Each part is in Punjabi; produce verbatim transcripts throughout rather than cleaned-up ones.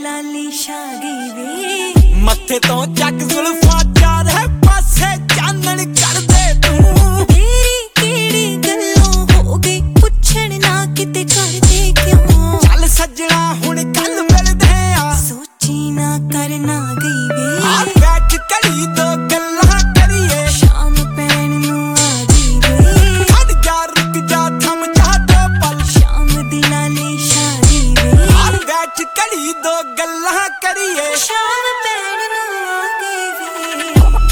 ਲਾਲੀ ਛਾ ਗਈ ਵੇ ਮੱਥੇ ਤੋਂ ਚੱਕ ਜ਼ੁਲਫਾਂ ਚਾਰੇ ਪਾਸੇ ਚਾਨਣ ਕਰਦੇ ਤੂੰ ਤੇਰੀ ਕਿਹੜੀ ਗੱਲੋਂ ਹੋ ਗਈ ਪੁੱਛਣ ਨਾ ਕਿਤੇ ਕਰਦੇ ਕਿਉਂ ਚੱਲ ਸੱਜਣਾ ਹੁਣ ਕੱਲ ਮਿਲਦੇ ਆ ਸੋਚੀ ਨਾ ਕਰਨਾ ਗਈ ਵੇ ਆ ਬੈਠ ਘੜੀ ਦੋ ਗੱਲਾਂ ਕਰੀਏ ਸ਼ਾਮ ਪੈਣ ਨੂੰ ਆ ਗਈ ਵੇ ਖੜ ਜਾ ਰੁਕ ਜਾ ਥਮ ਜਾ ਦੋ ਪਲ ਸ਼ਾਮ ਦੀ ਲਾਲੀ ਛਾ ਗਈ ਵੇ ਆ ਬੈਠ ਘੜੀ ਦੋ ਗੱਲਾਂ ਕਰੀਏ ਸ਼ਾਮ ਪੈਣ ਨੂੰ ਆ ਗਈ ਵੇ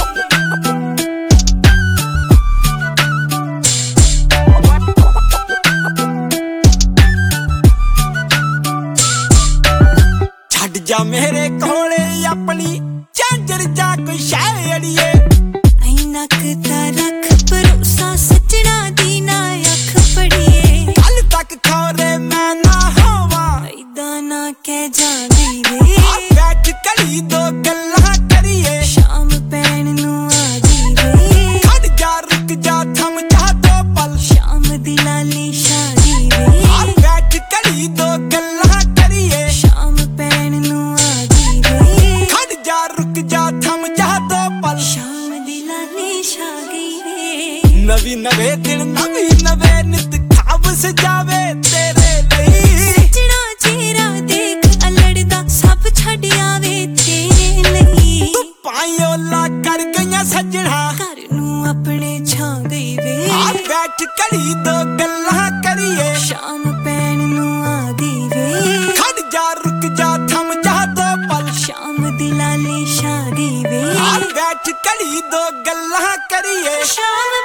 ਛੱਡ ਜਾ ਮੇਰੇ ਕੋਲੇ ਆਪਣੀ ਝਾਂਜਰ ਜਾ ਕੋਈ ਸ਼ੈ ਅੜੀਏ ਐਨਾ ਕੁ ਰੱਖ ਭਰੋਸਾ ਸੱਜਣਾ ਦੀ ਨਾ ਅੱਖ ਪੜੀਏ ਕੱਲ ਤੱਕ ਖੌਰੇ ਮੈਂ ਨਾ ਹੋਵਾਂ ਐਦਾਂ ਨਾ ਕਹਿ ਜਾਂਦੀ ਵੇ ਆ ਬੈਠ ਘੜੀ ਦੋ ਗੱਲਾਂ ਕਰੀਏ ਸ਼ਾਮ ਪੈਣ ਨੂੰ ਆ ਗਈ ਵੇ ਖੜ ਜਾ ਰੁਕ ਜਾ ਥਮ ਜਾ ਦੋ ਪਲ ਸ਼ਾਮ ਦੀ ਲਾਲੀ ਛਾ ਗਈ ਵੇ ਆ ਬੈਠ ਘੜੀ ਦੋ ਗੱਲਾਂ ਕਰੀਏ ਸ਼ਾਮ ਪੈਣ ਨੂੰ ਆ ਗਈ ਵੇ ਖੜ ਜਾ ਰੁਕ ਜਾ ਥਮ ਜਾ ਦੋ ਪਲ ਸ਼ਾਮ ਦੀ ਲਾਲੀ ਛਾ ਗਈ ਵੇ ਨਵੀਂ ਨਵੇਂ ਦਿਨ ਨਵੀਂ ਨਵੇਂ ਨਿਤ ਖਾਬ ਸਜਾਵੇ ਤੇਰੇ ਲਈ ਸੱਜਣਾ ਚਿਹਰਾ ਦੇਖ ਅਲੜਦਾ ਸਭ ਛੱਡ ਆਵੇ ਤੇਰੇ ਲਈ ਤੂੰ ਪਾਇਓਲਾ ਕਰ ਗਈਆਂ ਸੱਜਣਾ ਘਰ ਨੂੰ ਆਪਣੇ ਛਾ ਗਈ ਵੇ ਆ ਬੈਠ ਘੜੀ ਦੋ ਗੱਲਾਂ ਕਰੀਏ ਸ਼ਾਮ ਪੈਣ ਨੂੰ ਆ ਗਈ ਵੇ ਖੜ ਜਾ ਰੁਕ ਜਾ ਥਮ ਜਾ ਦੋ ਪਲ ਸ਼ਾਮ ਦੀ ਲਾਲੀ ਛਾ ਗਈ ਵੇ ਆ ਬੈਠ ਘੜੀ ਦੋ ਗੱਲਾਂ ਕਰੀਏ ਸ਼ਾਮ